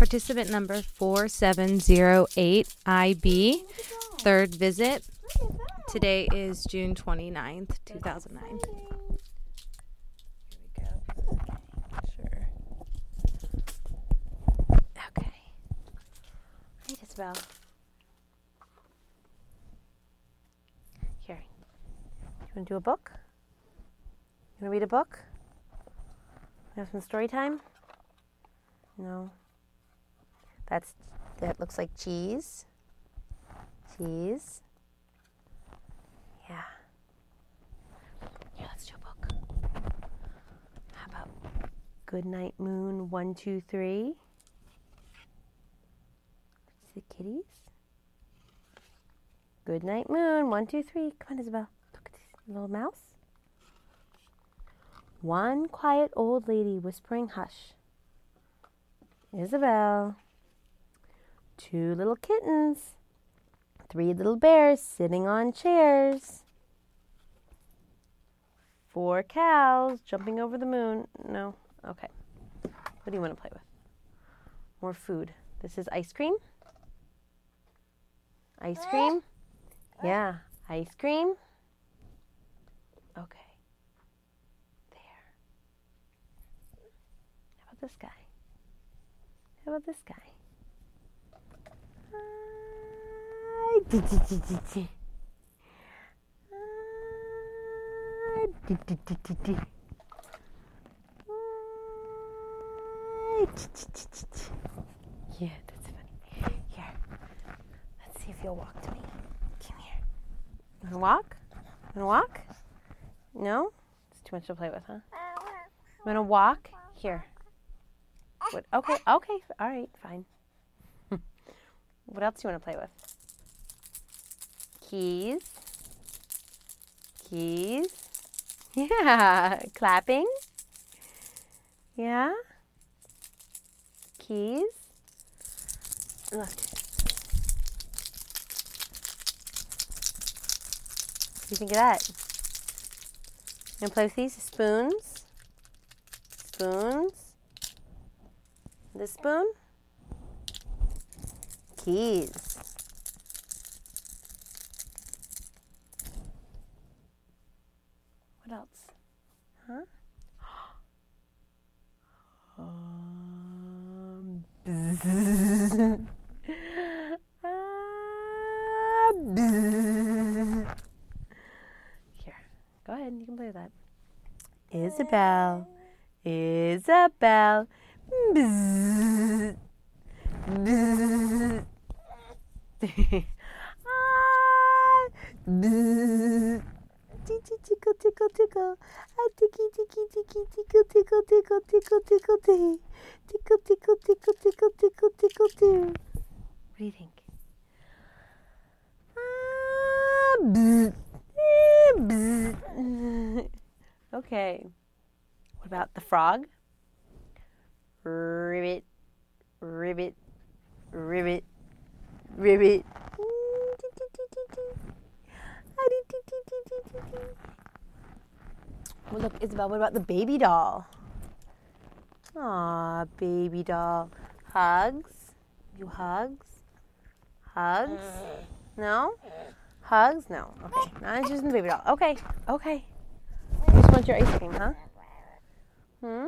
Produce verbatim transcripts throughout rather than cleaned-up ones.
Participant number four seven zero eight I B, third visit. Today is June twenty-ninth, two thousand nine. Here we go. Okay, sure. Okay. Hey, Isabel. Here. You want to do a book? You want to read a book? You have some story time? No. That's, that looks like cheese. Cheese. Yeah. Here, let's do a book. How about Goodnight Moon one, two, three? See the kitties? Goodnight Moon one, two, three. Come on, Isabel. Look at this little mouse. One quiet old lady whispering hush. Isabel. Two little kittens. Three little bears sitting on chairs. Four cows jumping over the moon. No? Okay. What do you want to play with? More food. This is ice cream. Ice cream? Yeah. Ice cream. Okay. There. How about this guy? How about this guy? Yeah, that's funny. Here, let's see if you'll walk to me. Come here. You wanna walk? You wanna walk? No? It's too much to play with, huh? You wanna walk? Here. What? Okay, okay, all right, fine. What else do you want to play with? Keys. Keys. Yeah. Clapping. Yeah. Keys. Look. What do you think of that? You want to play with these? Spoons. Spoons. This spoon. Keys. What else? Huh? um, bzz. ah, bzz. Here, go ahead. You can play with that. Isabel. Isabel. Bzz. Bzz. ah, bzz. Tickle, tickle, tickle. Ah, ticky, ticky, ticky, tickle, tickle, tickle, tickle, tickle, tickle, tickle, tickle, tickle, tickle, tickle, tickle, tickle. What do you think? Ah, bzz. Bzz. Okay. What about the frog? Ribbit, ribbit, ribbit, ribbit. Well, look, Isabel, what about the baby doll? Aw, baby doll. Hugs? You hugs? Hugs? No? Hugs? No. Okay, not interested in the baby doll. Okay, okay. You just want your ice cream, huh? Hmm?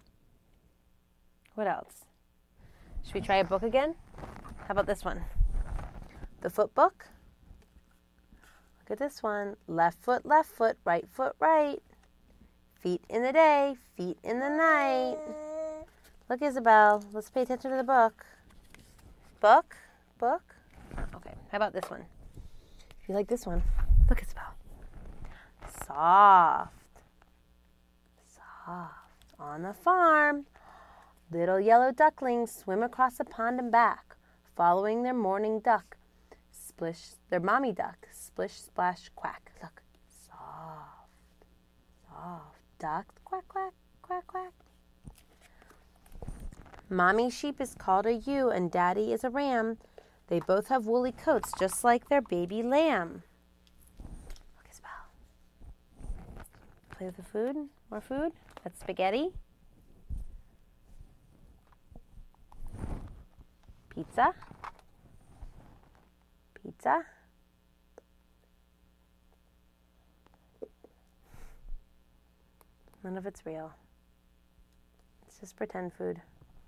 What else? Should we try a book again? How about this one? The foot book? Look at this one. Left foot, left foot, right foot, right. Feet in the day, feet in the night. Look, Isabel, let's pay attention to the book. Book? Book? Okay, how about this one? If you like this one, look, Isabel. Soft. Soft. On the farm, little yellow ducklings swim across a pond and back, following their morning duck. Splish, their mommy duck. Splish, splash, quack. Look, soft, soft. Duck, quack, quack, quack, quack. Mommy sheep is called a ewe and Daddy is a ram. They both have woolly coats just like their baby lamb. Look, Isabel. Play with the food. More food. That's spaghetti. Pizza. Pizza. None of it's real. It's just pretend food.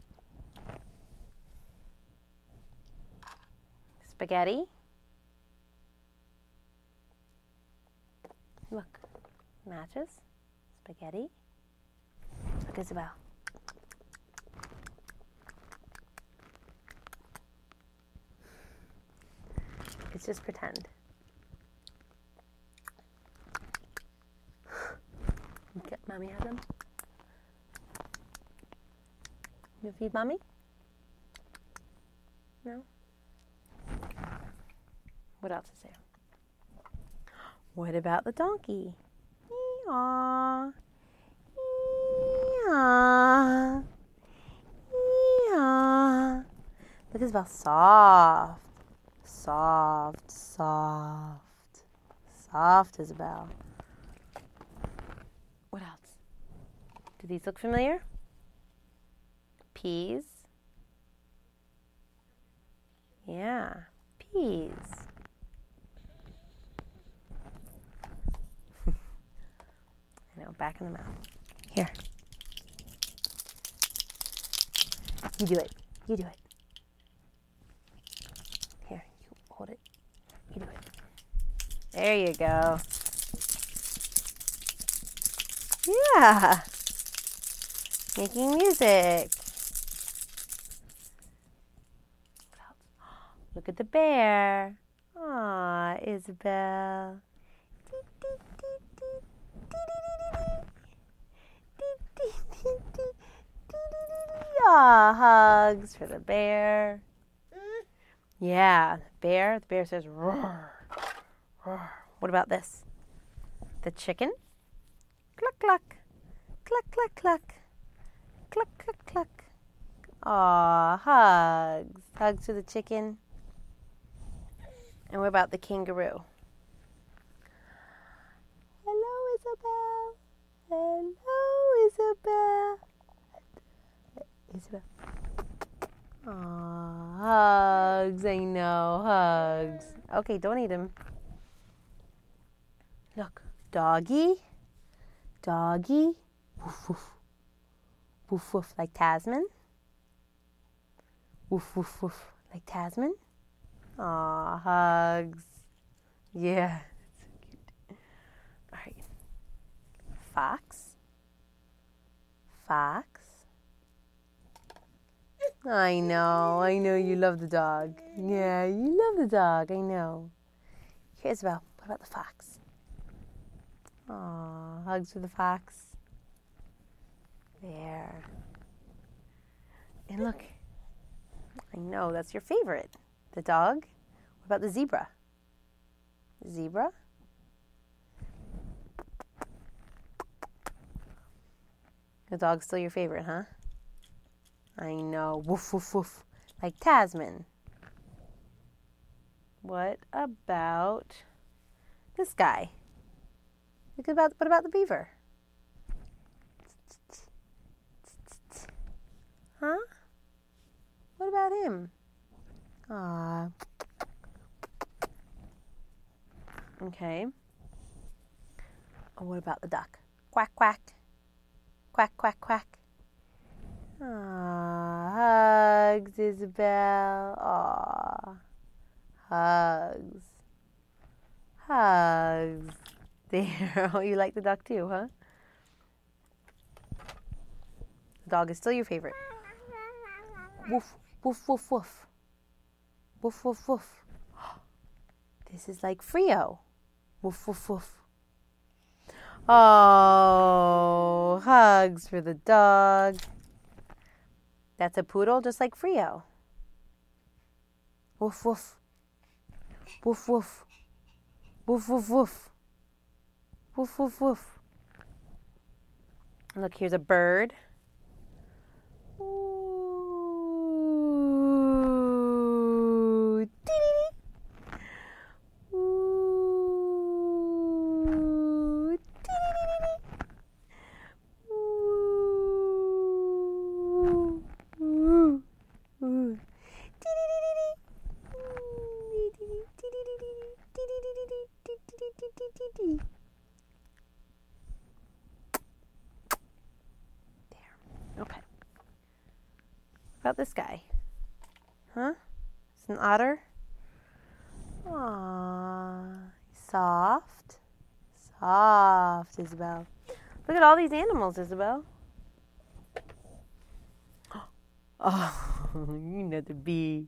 Spaghetti. Look, matches. Spaghetti. Look, Isabel. It's just pretend. Okay, Mommy has them. You feed Mommy? No? What else is there? What about the donkey? Eeyaw. Eeyaw. Eeyaw. Look, Isabel, soft. Soft, soft. Soft, Isabel. What else? Do these look familiar? Peas. Yeah, peas. I know, back in the mouth. Here. You do it. You do it. Here, you hold it. You do it. There you go. Yeah. Making music. Look at the bear. Aw, Isabel. Aw, hugs for the bear. Yeah, the bear. The bear says roar, roar. What about this? The chicken. Cluck, cluck. Cluck, cluck, cluck. Cluck, cluck, cluck. Aw, hugs. Hugs to the chicken. And what about the kangaroo? Hello, Isabel. Hello, Isabel. Isabel. Aw, hugs. I know, hugs. Okay, don't eat him. Look, doggy. Doggy. Woof, woof. Woof, woof, like Tasman. Woof, woof, woof, like Tasman. Aw, hugs. Yeah, that's so cute. All right. Fox. Fox. I know, I know you love the dog. Yeah, you love the dog, I know. Here, Isabel, what about the fox? Aw, hugs for the fox. There. And look, I know, that's your favorite. The dog. What about the zebra? Zebra? The dog's still your favorite, huh? I know. Woof, woof, woof. Like Tasman. What about this guy? Look about, what about the beaver? Huh? What about him? Ah. Okay. Oh, what about the duck? Quack, quack. Quack, quack, quack. Aw, hugs, Isabel. Aw, hugs. Hugs. There. Oh, you like the duck too, huh? The dog is still your favorite. Woof, woof, woof, woof. Woof, woof, woof. This is like Frio. Woof, woof, woof. Oh, hugs for the dog. That's a poodle just like Frio. Woof, woof. Woof, woof. Woof, woof, woof. Woof, woof, woof. Look, here's a bird. Ooh. Dee-dee-dee. Ooh. Dee-dee-dee-dee. Ooh. Ooh. Ooh. Dee-dee-dee. about this guy? Huh? It's an otter? Aww. Soft. Soft, Isabel. Look at all these animals, Isabel. Oh, you know the bee.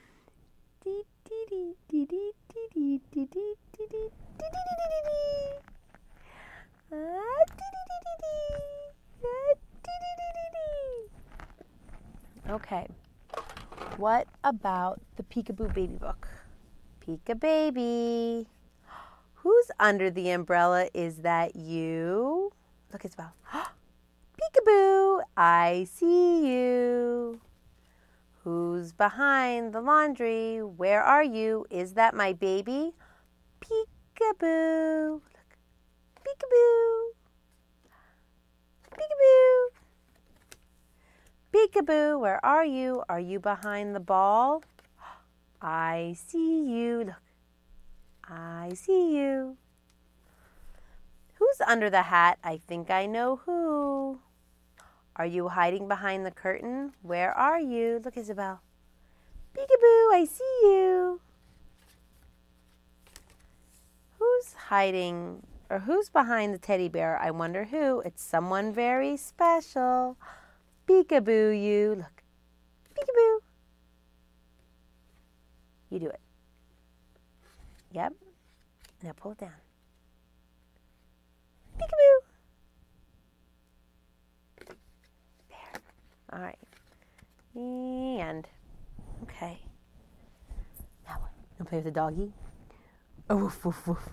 Okay. What about the Peekaboo Baby book? Peek a baby. Who's under the umbrella? Is that you? Look, Isabel. Peekaboo, I see you. Who's behind the laundry? Where are you? Is that my baby? Peekaboo. Look. Peekaboo. Peekaboo. Peekaboo, where are you? Are you behind the ball? I see you. Look. I see you. Who's under the hat? I think I know who. Are you hiding behind the curtain? Where are you? Look, Isabel. Peekaboo, I see you. Who's hiding, or who's behind the teddy bear? I wonder who. It's someone very special. Peekaboo, you. Look. Peekaboo. You do it. Yep. Now pull it down. Peekaboo. There. All right. And, okay. Now what? Gonna play with the doggy? Oh, woof, woof, woof.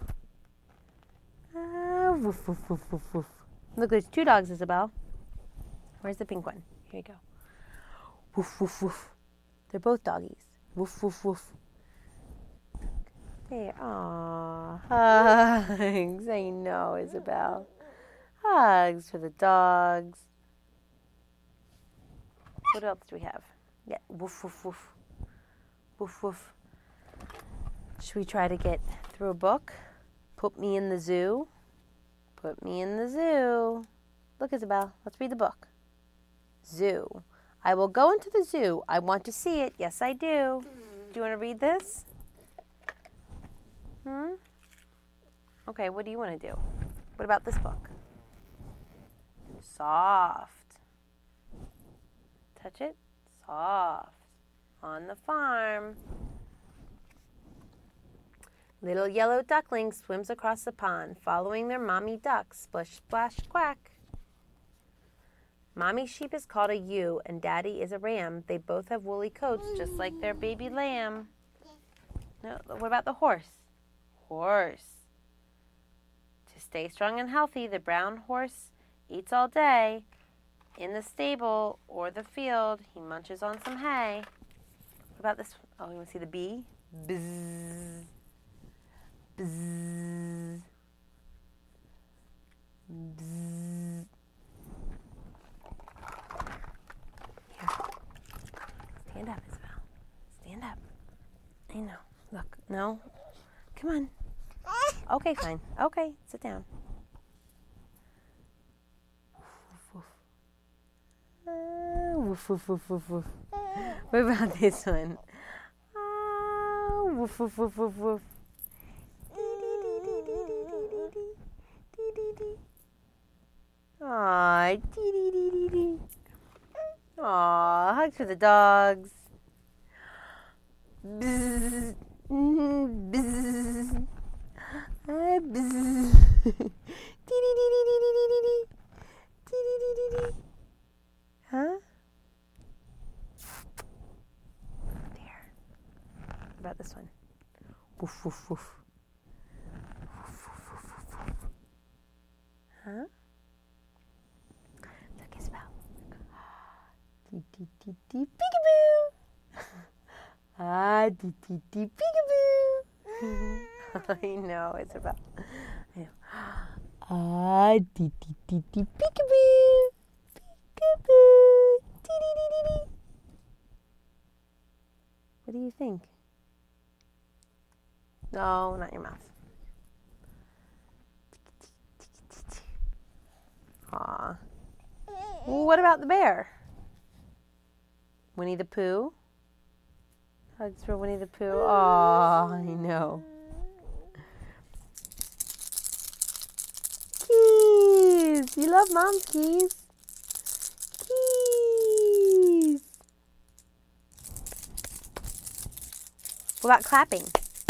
Ah, woof, woof, woof, woof, woof. Look, there's two dogs, Isabel. Where's the pink one? Here you go. Woof, woof, woof. They're both doggies. Woof, woof, woof. Hey, aw, hugs. I know, Isabel. Hugs for the dogs. What else do we have? Yeah, woof, woof, woof. Woof, woof. Should we try to get through a book? Put me in the zoo. Put me in the zoo. Look, Isabel, let's read the book. Zoo. I will go into the zoo. I want to see it. Yes, I do. Do you want to read this? Hmm? Okay, what do you want to do? What about this book? Soft. Touch it. Soft. On the farm. Little yellow duckling swims across the pond, following their mommy duck. Splish, splash, quack. Mommy sheep is called a ewe, and Daddy is a ram. They both have woolly coats, just like their baby lamb. No, what about the horse? Horse. To stay strong and healthy, the brown horse eats all day. In the stable or the field, he munches on some hay. What about this? Oh, you want to see the bee? Bzzz. Bzzz. Bzzz. Here. Stand up, Isabel. Stand up. I know. Look. No. Come on. Okay, fine. Okay, sit down. Uh, woof, woof, woof, woof, woof. What about this one? Uh, woof, woof, woof, woof, woof. Aw, dee dee dee dee dee. Aw, hugs for the dogs. Bzzz. Bzzz. Ah, bzzz. Dee dee dee dee dee dee dee dee. Dee dee dee dee dee. Huh? There. What about this one? Woof, woof, woof. Woof, woof, woof, woof, woof. Huh? Look, Isabel. Dee, dee, dee, dee, peekaboo. Ah, dee, dee, dee, peekaboo. I know, Isabel. I know. Ah, dee, dee, dee, dee, peekaboo. Peekaboo. Dee, dee, dee, dee, dee. What do you think? No, not your mouth. Aw. Well, what about the bear? Winnie the Pooh. Hugs for Winnie the Pooh. Aw, I know. Keys. You love Mom's keys. Keys. What about clapping?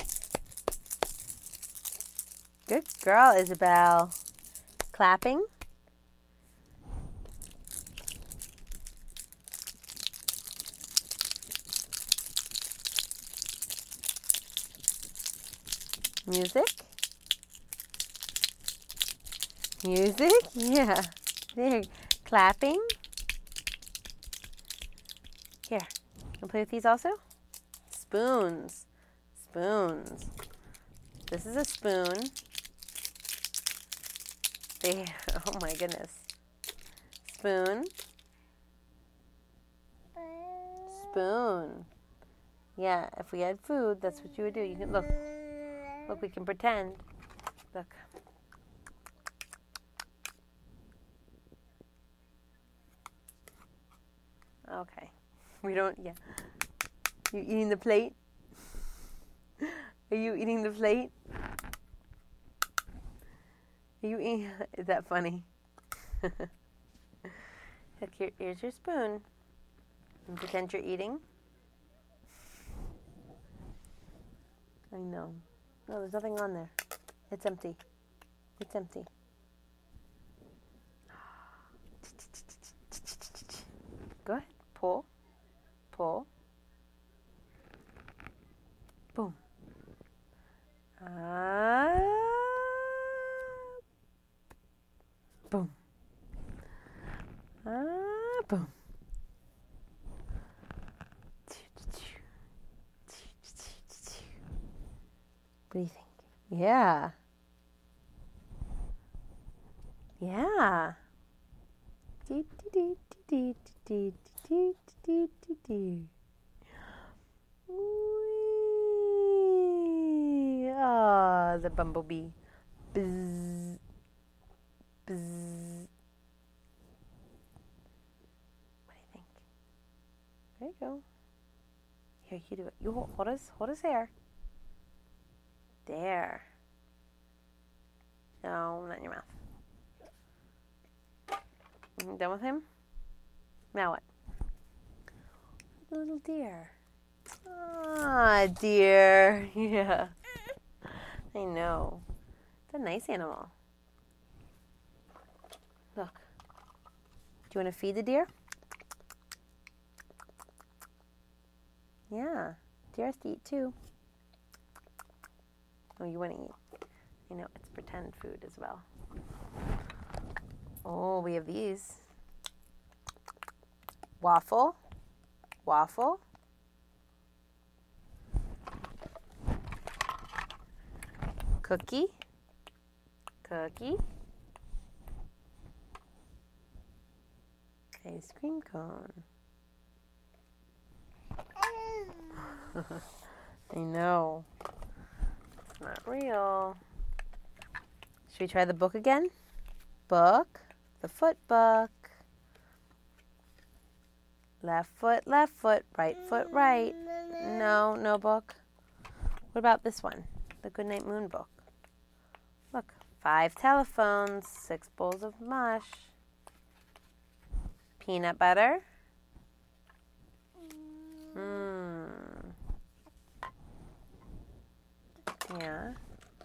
Good girl, Isabel. Clapping. Music. Music. Yeah. There. Clapping. Here. Wanna play with these also? Spoons. Spoons. This is a spoon. There. Oh my goodness. Spoon. Spoon. Yeah, if we had food, that's what you would do. You can look. Look, we can pretend. Look. Okay. We don't, yeah. You eating the plate? Are you eating the plate? Are you eating? Is that funny? Look, here, here's your spoon. And pretend you're eating. I know. No, there's nothing on there. It's empty. It's empty. Go ahead. Pull. Pull. Boom. Uh, boom. Uh, boom. What do you think? Yeah. Yeah. Dee, dee, dee, dee, dee, dee, dee, dee, dee. Whee! Ah, the bumblebee. Buzz. Buzz. What do you think? There you go. Here, you do it. You hold, hold his, hold his hair. There. No, not in your mouth. You done with him? Now what? Little deer. Ah, deer. Yeah. I know. It's a nice animal. Look. Do you want to feed the deer? Yeah. Deer has to eat too. Oh, you want to eat. You know, it's pretend food as well. Oh, we have these. Waffle. Waffle. Cookie. Cookie. Ice cream cone. I know. It's not real. Should we try the book again? Book. The foot book. Left foot, left foot, right foot, right. No, no book. What about this one? The Goodnight Moon book. Look. Five telephones, six bowls of mush. Peanut butter. Mmm. Yeah.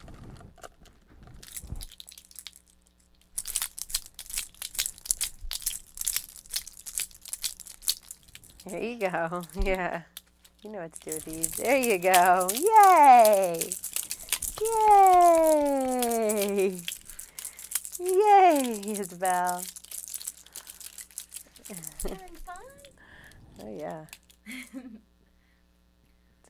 There you go. Yeah. You know what to do with these. There you go. Yay! Yay! Yay, Isabel. Having fun? Oh, yeah.